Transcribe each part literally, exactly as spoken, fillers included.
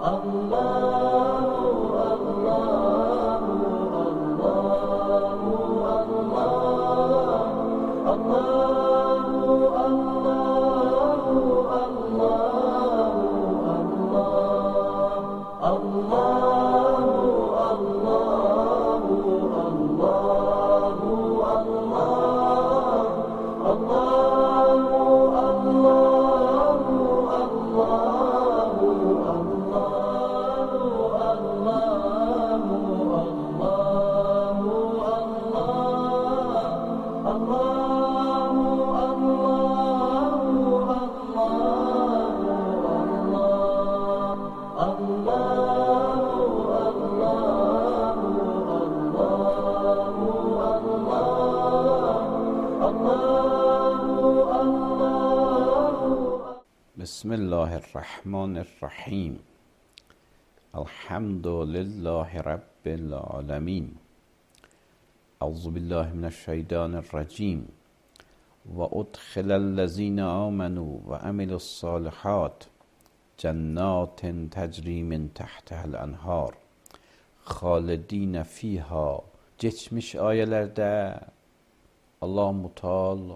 بسم الله الرحمن الرحیم. الحمد لله رب العالمین. اعوذ بالله من الشیطان الرجیم. و ادخل الذین آمنوا و عملوا الصالحات جنات تجری من تحتها الانهار خالدین فیها. Geçmiş ayelerde Allah-u Teala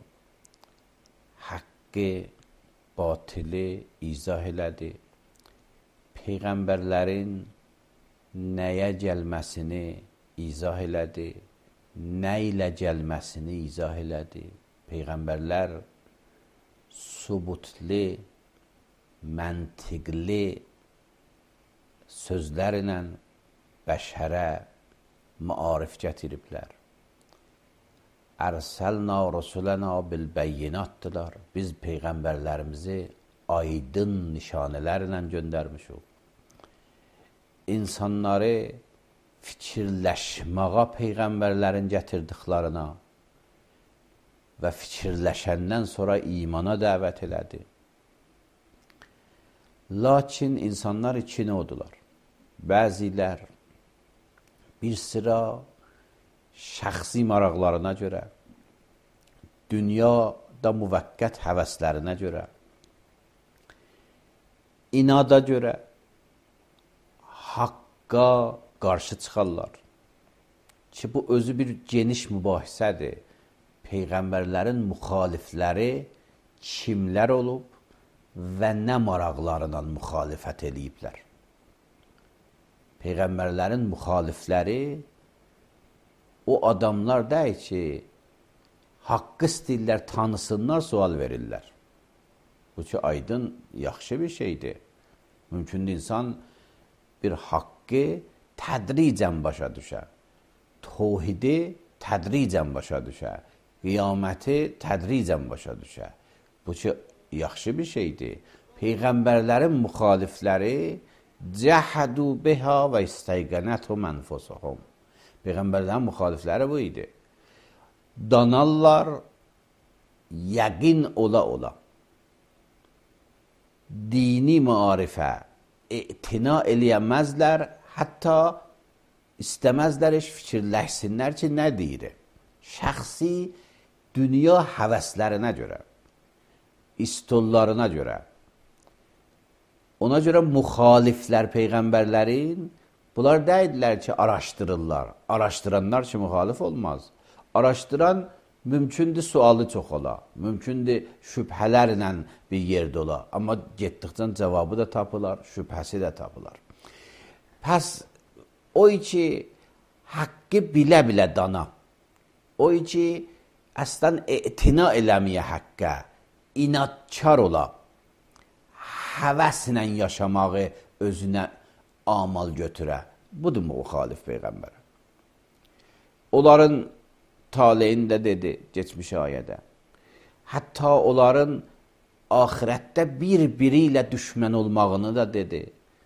haqqı, batılı izah elədi. Peyğəmbərlərin nəyə gəlməsini izah elədi. Nə ilə gəlməsini izah elədi. Peyğəmbərlər subutlu, məntiqli sözlərlə bəşərə maarif gətiriblər. Ərsəlna rusuləna bil bəyyinatdılar. Biz peyğəmbərlərimizi aydın nişanələrlə göndərmişik. İnsanları fikirləşməyə peyğəmbərlərin gətirdiklərina və fikirləşəndən sonra imana dəvət elədi. Lakin insanlar iki növdülər. Bəzilər bir sıra şəxsi maraqlarına görə, dünyada müvəqqət həvəslərinə görə, inada görə haqqa qarşı çıxarlar ki, bu özü bir geniş mübahisədir. Peyğəmbərlərin müxalifləri kimlər olub və nə maraqlarla müxalifət eləyiblər? Peyğəmbərlərin müxalifləri o adamlar deyil ki, haqqı istəyirlər, tanısınlar, sual verirlər. Bu ki, aydın, yaxşı bir şeydir. Mümkündür insan bir haqqı tədricən başa düşər. Tövhidi tədricən başa düşər. Qiyaməti tədricən başa düşər. Bu ki, yaxşı bir şeydir. Peyğəmbərlərin müxalifləri cəhədu biha və istəygənəthum ənfusuhum. Peyğəmbərlərin müxalifləri bu idi. Danarlar, yəqin ola ola. Dini maarifə etina eləyəməzlər, hətta istəməzlər, heç fikirləşsinlər ki, nə deyir? Şəxsi dünya həvəslərinə görə, istollarına görə. Ona görə müxaliflər peyğəmbərlərin, bunlar deyirlər ki, araşdırırlar. Araşdıranlar ki, müxalif olmaz. Araşdıran mümkündür sualı çox ola. Mümkündür şübhələrlə bir yerdə ola. Amma getdikcə cavabı da tapılar, şübhəsi də tapılar. Pəs o ki, haqqı bilə-bilə dana. O ki, əslən etina eləməyə haqqə, inadkar ola, həvəslə yaşamağı özünə amal götürə. Budur müxalif peyğəmbər. Onların taleyində dedi, geçmiş ayədə. Hətta onların ahirətdə bir-biri ilə düşmən olmağını da dedi.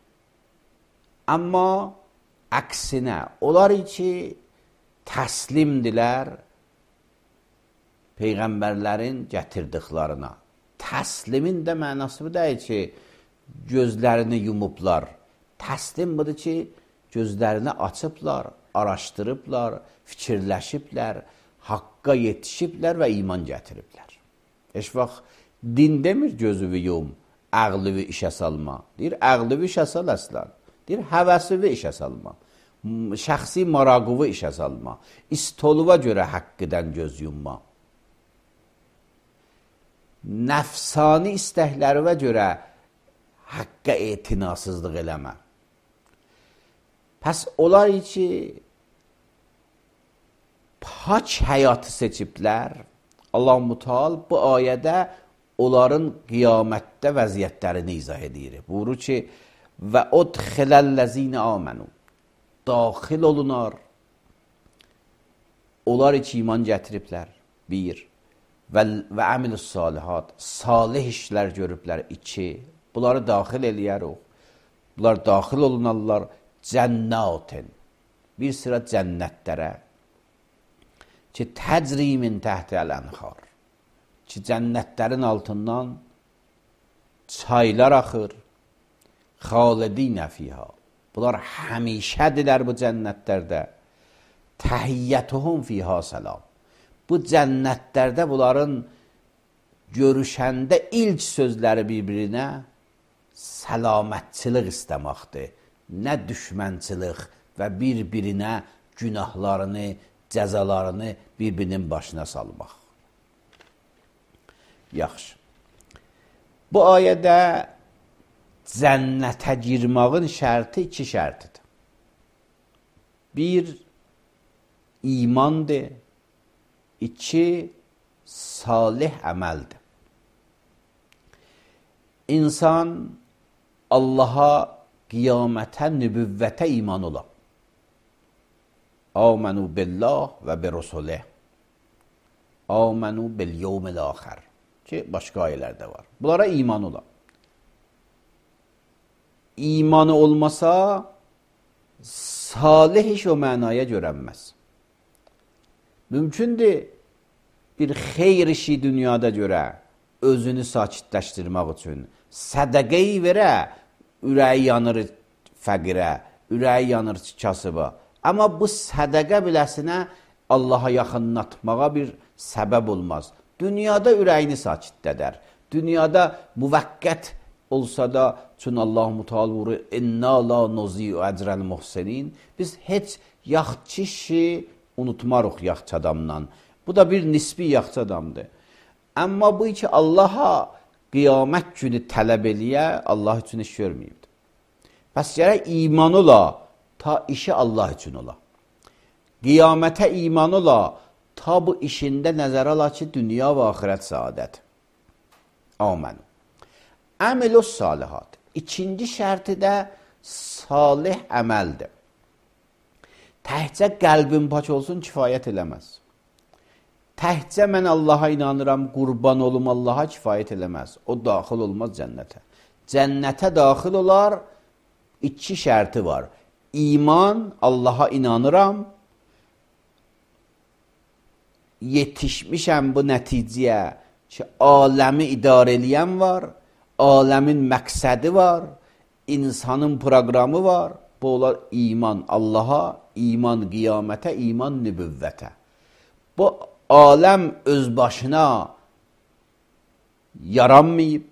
Amma əksinə, onlar ki, təslimdilər peyğəmbərlərin gətirdiklərina. Təslimin də mənası bu deyil ki, gözlərini yumublar. Təslim budur ki, gözlərini açıblar, araşdırıblar, fikirləşiblər, haqqa yetişiblər və iman gətiriblər. Heç vaxt din demir gözüvü yum, əqlivi işə salma. Deyir, əqlivi işə sal əslən. Deyir, həvəsivi işə salma, şəxsi maraqıvı işə salma, istoluva görə haqqıdan göz yumma, nəfsani istəklərinə görə haqqa etinasızlıq eləmə. Pəs onlar ki, pak həyatı seçiblər, Allah-u Teala bu ayədə onların qiyamətdə vəziyyətlərini izah edir. Buyurur ki, və udxiləl-ləzinə amənu, daxil olunar, onlar ki, iman gətiriblər, bir, və, və əmilus-salihat, salih işlər görüblər, iki, bunları daxil eləyərik, bunlar daxil olunarlar, cənnətin, bir sıra cənnətlərə, ki, təcrimin təhti əl-ənxar, ki, cənnətlərin altından çaylar axır, xalidinə fiyha, bunlar həmişədirlər bu cənnətlərdə, təhiyyətuhum fiyha səlam, bu cənnətlərdə bunların görüşəndə ilk sözləri bir-birinə səlamətçilik istəməkdir, nə düşmənçilik və bir-birinə günahlarını, cəzalarını bir-birinin başına salmaq. Yaxşı. Bu ayədə cənnətə girmağın şərti iki şərtidir. Bir, imandır. İki, salih əməldir. İnsan Allaha, qiyamətə, nübüvvətə iman ola. Âmenû billah və bi rusulih. Âmenû bil yevmil âxir. Ki, başqa ayələrdə var. Bunlara iman ola. İmanı olmasa, salih iş o mənaya görənməz. Mümkündür bir xeyr işi dünyada görə özünü sakitləşdirmək üçün sədəqəyi verə, ürəyi yanır fəqirə, ürəyi yanır kasıba. Amma bu sədəqə biləsinə Allaha yaxınlatmağa bir səbəb olmaz. Dünyada ürəyini sakitdədər. Dünyada müvəqqət olsa da, çünki Allah-u Teala vurur, İnna la nuzi'u ecrel muhsinin. Biz heç yaxçı işi unutmarıq yaxçı adamdan. Bu da bir nisbi yaxçı adamdır. Amma bu ki, Allaha qiyamət günü tələb eləyə, Allah üçün iş görməyibdir. Bəs gərək iman ola, ta işi Allah üçün ola. Qiyamətə iman ola, ta bu işində nəzər ala ki, dünya və axirət saadət. Amen. Əmilus salihat. İkinci şərti də salih əməldir. Təhcə qəlbin pak olsun, kifayət eləməz. Təhcə mən Allaha inanıram, qurban olum Allaha kifayət eləməz. O daxil olmaz cənnətə. Cənnətə daxil olar, iki şərti var. İman, Allaha inanıram, yetişmişəm bu nəticəyə ki, aləmi idarə eləyən var, aləmin məqsədi var, insanın proqramı var. Bu olar iman Allaha, iman qiyamətə, iman nübüvvətə. Bu aləm öz başına yaranmayıb,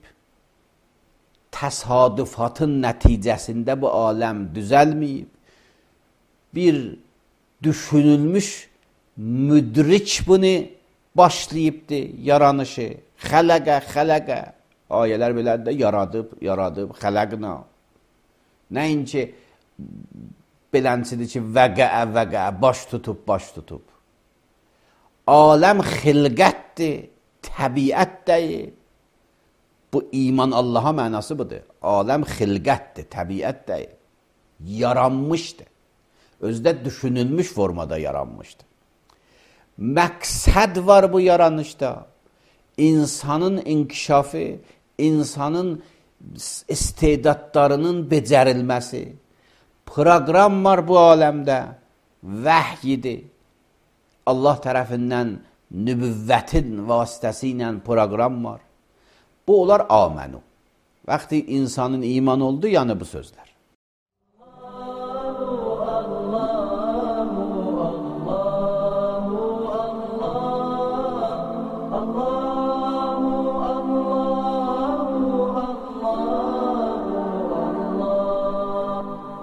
təsadüfatın nəticəsində bu aləm düzəlməyib, bir düşünülmüş müdrik bunu başlayıbdır, yaranışı, xələqə, xələqə, ayələr belədir də, yaradıb, yaradıb, xələqna. Nəinki belənçidir ki, vəqəə, vəqəə, baş tutub, baş tutub. Aləm xilqətdir, təbiət deyil. Bu iman Allaha mənası budur. Aləm xilqətdir, təbiət deyil. Yaranmışdır. Özdə düşünülmüş formada yaranmışdır. Məqsəd var bu yaranışda. İnsanın inkişafı, insanın istedadlarının becərilməsi. Proqram var bu aləmdə. Vəhyidir. Allah tərəfindən nübüvvətin vasitəsi ilə proqram var. Bu olar amenü. Vaxtı insanın iman oldu, yəni bu sözlər.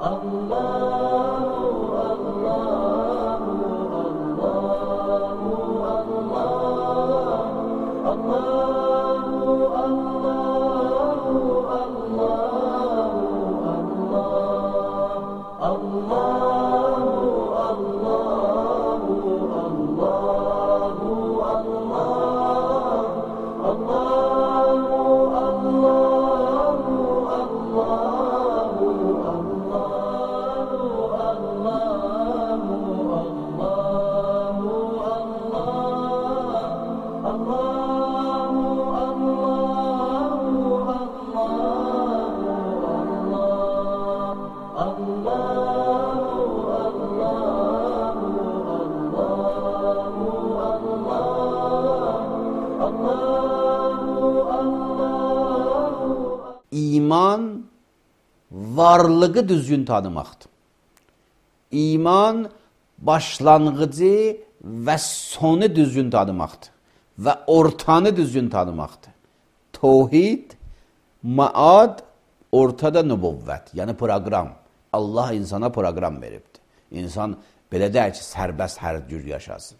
İman varlığı düzgün tanımaqdır. İman başlanğıcı və sonu düzgün tanımaqdır və ortanı düzgün tanımaqdır. Tevhid, maad, ortada nübüvvət, yəni proqram. Allah insana proqram veribdir. İnsan belə deyək ki, sərbəst hər cür yaşasın.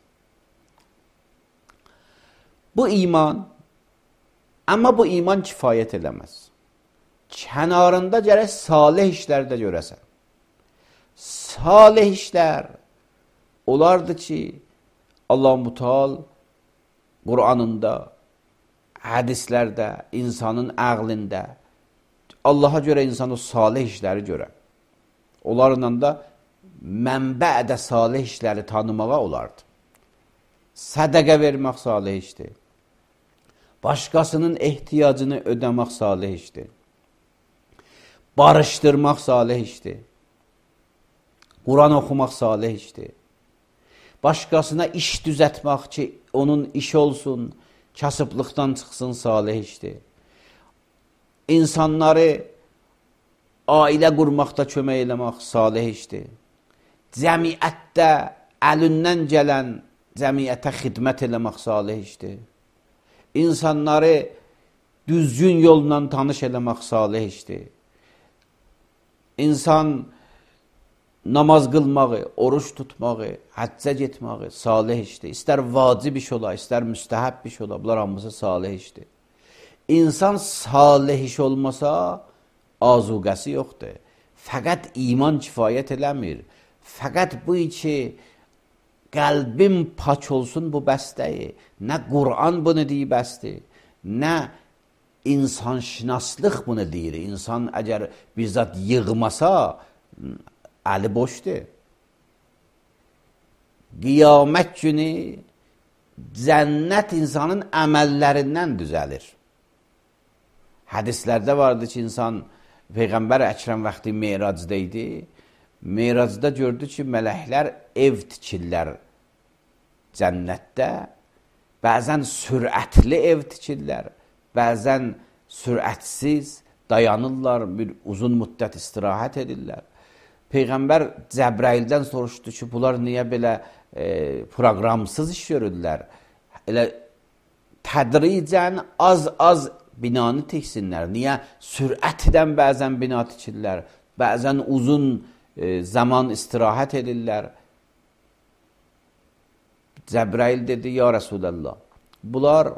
Bu iman, amma bu iman kifayət eləməz. Kənarında gərək salih işlər də görəsən. Salih işlər olardı ki, Allah-u Teala Qur'anında, hədislərdə, insanın əqlində, Allaha görə insan o salih işləri görə. Onlarla da mənbədə salih işləri tanımağa olardı. Sədəqə vermək salih işdir. Başqasının ehtiyacını ödəmək salih işdir. Barışdırmaq salih işdir. Quran oxumaq salih işdir. Başqasına iş düzətmək ki, onun iş olsun, kasıblıqdan çıxsın salih işdir. İnsanları ailə qurmaqda kömək eləmək salih işdir. Cəmiyyətdə əlindən gələn cəmiyyətə xidmət eləmək salih işdir. İnsanları düzgün yolla tanış eləmək salih işdir. İnsan namaz qılmağı, oruç tutmağı, həccə getməyi salih işdir. İstər vacib iş ola, istər müstəhəb iş ola, bunlar hamısı salih işdir. İnsan salih iş olmasa azuqəsi yoxdur. Fəqət iman kifayət eləmir. Fəqət bu ki, qəlbim pak olsun bu bəstəyi. Nə Qur'an bunu deyib bəsdir, nə insanşınaslıq bunu deyir. İnsan əgər bizzat yığmasa, əli boşdur. Qiyamət günü cənnət insanın əməllərindən düzəlir. Hədislərdə vardı ki, insan Peyğəmbər Əkrəm vaxtı Meyracda idi. Meyracda gördü ki, mələklər ev tikirlər cənnətdə. Bəzən sürətli ev tikirlər, bəzən sürətsiz dayanırlar, bir uzun müddət istirahət edirlər. Peyğəmbər Cəbraildən soruşdu ki, bunlar niyə belə e, proqramsız iş görürlər? Elə tədricən az-az binanı tiksinlər. Niyə? Sürətdən bəzən bina tikirlər, bəzən uzun e, zaman istirahət edirlər. Cəbrail dedi, ya Rasulallah, bunlar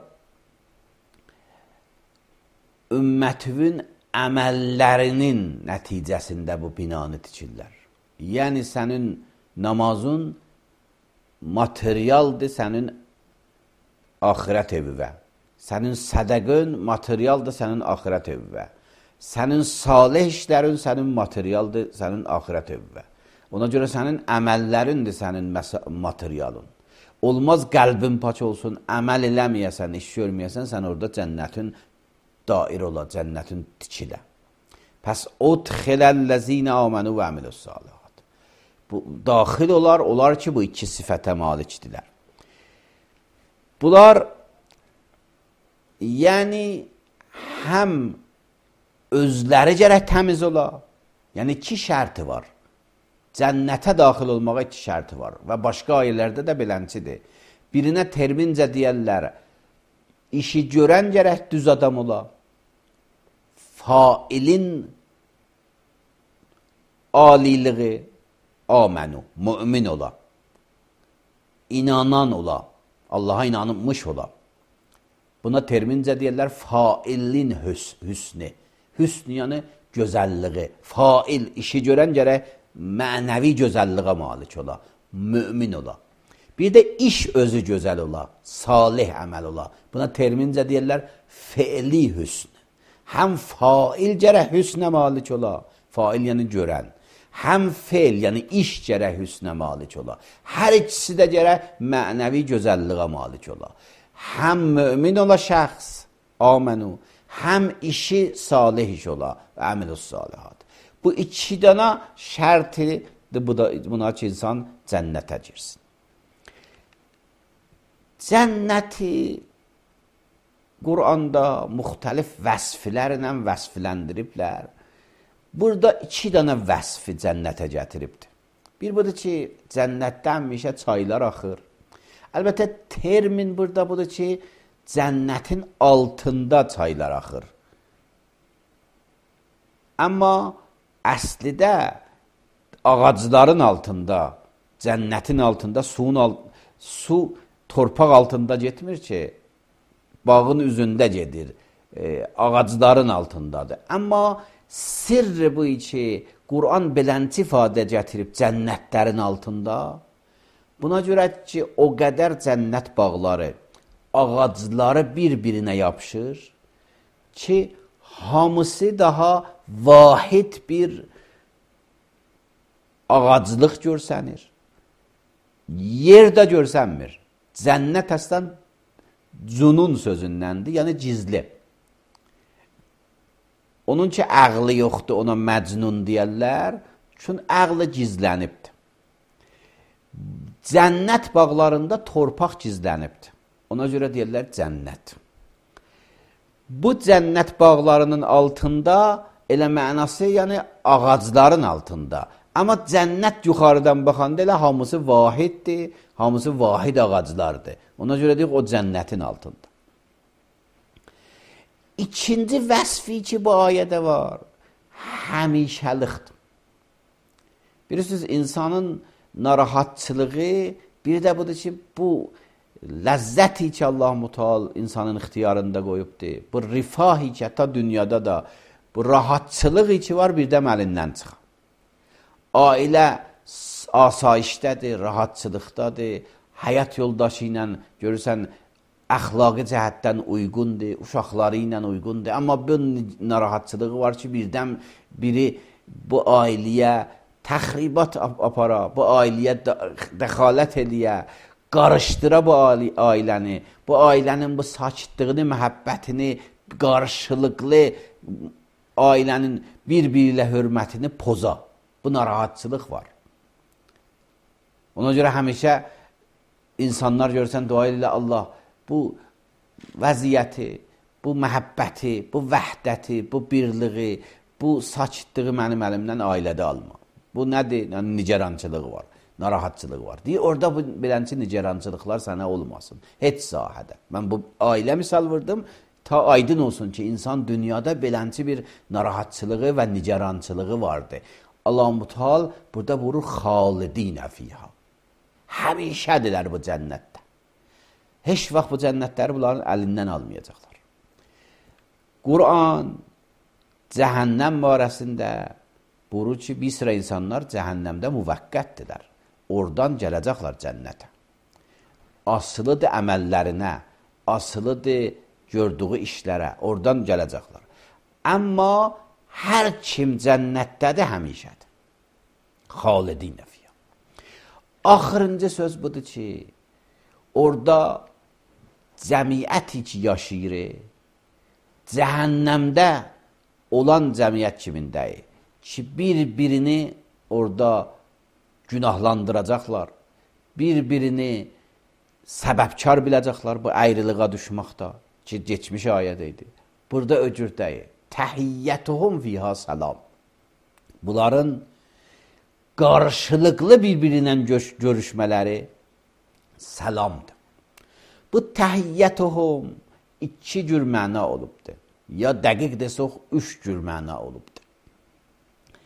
ümmətinin əməllərinin nəticəsində bu binanı tikirlər. Yəni, sənin namazın materialdır sənin axirət evivə. Sənin sədəqün materialdır sənin axirət evivə. Sənin salih işlərin sənin materialdır sənin axirət evivə. Ona görə sənin əməllərindir sənin materialın. Olmaz qəlbin pak olsun, əməl eləməyəsən, iş görməyəsən, sən orada cənnətin dair ola, cənnətin tikilə. Pəs o txiləl-ləzinə amənu və əmiləs-salihat. Bu, daxil olar, olar ki, bu iki sifətə malikdirlər. Bunlar, yəni, həm özləri gərək təmiz ola, yəni iki şərti var. Cənnətə daxil olmağa iki şərti var və başqa ayələrdə də belənçidir. Birinə termincə deyərlər, işi görən gərək düz adam ola, failin aliliği, amenu, mümin ola, inanan ola, Allah'a inanmış ola. Buna termincə deyirlər failin hüs hüsnü. Hüsn yəni gözəlliyi. Fail işi görən gərək mənəvi gözəlliyə malik ola, mümin ola. Bir də iş özü gözəl ola, salih əməl ola. Buna termincə deyirlər fe'li hüsn. Həm fail gərək hüsnə malik ola, fail yəni görən. Həm fe'l yəni iş gərək hüsnə malik ola. Hər ikisi də gərək mənəvi gözəlliyə malik ola. Həm mümin ola şəxs, amenu, həm işi salih iş ola və əməlus salihat. Bu iki dana şərtidir buna ki, insan cənnətə girsin. Cənnəti Quranda müxtəlif vəsflərlə vəsfləndiriblər. Burada iki dana vəsfi cənnətə gətiribdir. Bir budur ki, cənnətdən mişə çaylar axır. Əlbəttə, termin burada budur ki, cənnətin altında çaylar axır. Amma əslidə ağacların altında, cənnətin altında, suyun alt su torpaq altında getmir ki, bağın üzündə gedir, e, ağacların altındadır. Amma sirri bu ki, Quran belənci ifadə gətirib cənnətlərin altında. Buna görə ki, o qədər cənnət bağları, ağacları bir-birinə yapışır ki, hamısı daha vahid bir ağaclıq görsənir. Yerdə görsənmir. Cənnət əslən cunun sözündəndir, yəni gizli. Onun ki, əqli yoxdur, ona məcnun deyərlər, çünki əqli gizlənibdir. Cənnət bağlarında torpaq gizlənibdir. Ona görə deyirlər cənnət. Bu cənnət bağlarının altında elə mənası, yəni ağacların altında. Amma cənnət yuxarıdan baxanda elə hamısı vahiddir, hamısı vahid ağaclardır. Ona görə deyək, o cənnətin altında. İkinci vəsfi ki, bu ayədə var, həmişəlikdir. Bilirsiniz, insanın narahatçılığı bir də budur ki, bu ləzzəti ki, Allah-u Mutal insanın ixtiyarında qoyubdur. Bu rifahi ki, hətta dünyada da bu rahatçılığı ki var, bir də əlindən çıxır. Ailə asayişdədir, rahatçılıqdadır, həyat yoldaşı ilə görürsən, əxlaqi cəhətdən uyğundur, uşaqları ilə uyğundur. Amma bu narahatçılığı var ki, birdən biri bu ailəyə təxribat apara, bu ailəyə dəxalət eləyə, qarışdıra bu ailəni, bu ailənin bu sakitliyini, məhəbbətini, qarşılıqlı ailənin bir-biri ilə hörmətini poza. Bu narahatçılıq var. Ona görə həmişə insanlar görürsən, dua ilə Allah, bu vəziyyəti, bu məhəbbəti, bu vəhdəti, bu birliği, bu sakitliği mənim əlimdən ailədə alma. Bu nədir? Yəni, nigerançılığı var, narahatçılığı var. Deyir, orada bu belənçi nigerançılıqlar sənə olmasın. Heç sahədə. Mən bu ailə misal vurdum, ta aydın olsun ki, insan dünyada belənçi bir narahatçılığı və nigerançılığı vardır. Allah-u Mutal burada vurur, xalidinə fiyha. Həmişədirlər bu cənnətdə. Heç vaxt bu cənnətləri bunların əlindən almayacaqlar. Quran cəhənnəm barəsində buyurur ki, bir sıra insanlar cəhənnəmdə müvəqqətdirlər. Oradan gələcəklər cənnətə. Asılıdır əməllərinə, asılıdır gördüyü işlərə, oradan gələcəklər. Amma hər kim cənnətdədir həmişədir. Xalidinə fiyha. Axırıncı söz budur ki, orada cəmiyyət ki yaşayır, cəhənnəmdə olan cəmiyyət kimindəyir ki, bir-birini orada günahlandıracaqlar, bir-birini səbəbkar biləcəklər bu ayrılığa düşməkdə ki, geçmiş ayədəydi. Burada öcürdəyir. Təhiyyətuhum fiha salam. Bunların qarşılıqlı bir-birindən görüşmələri salamdır. Bu təhiyyətuhum iki cür məna olubdur. Ya dəqiq desək, üç cür məna olubdur.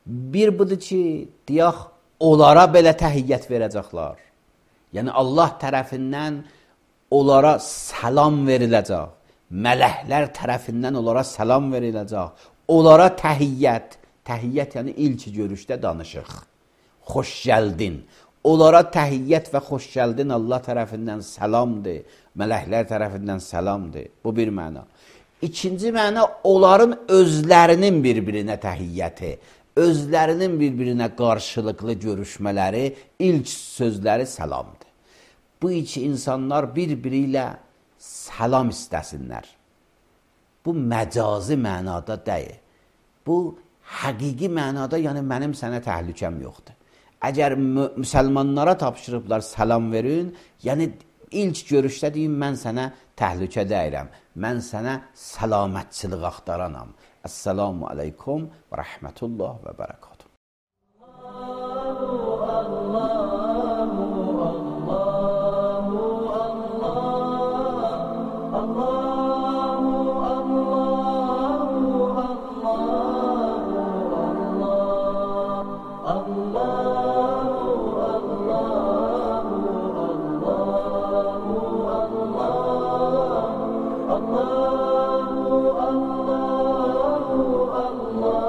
Bir budur ki, deyək, onlara belə təhiyyət verəcəklər. Yəni, Allah tərəfindən onlara salam veriləcək. Mələklər tərəfindən onlara salam veriləcək. Onlara təhiyyət, təhiyyət yəni ilk görüşdə danışıq. Xoş gəldin. Onlara təhiyyət və xoş gəldin Allah tərəfindən salamdır. Mələklər tərəfindən salamdır. Bu bir məna. İkinci məna, onların özlərinin bir-birinə təhiyyəti, özlərinin bir-birinə qarşılıqlı görüşmələri, ilk sözləri salamdır. Bu iki insanlar bir-biri ilə salam istəsinlər. Bu məcazi mənada deyil. Bu həqiqi mənada, yəni mənim sənə təhlükəm yoxdur. Əgər müsəlmanlara tapşırıblar salam verin, yəni ilk görüşdə deyim, mən sənə təhlükə deyirəm. Mən sənə səlamətçilik axtaranam. Əssalamu aleykum və rəhmətullah və bərəkatuhu. Allah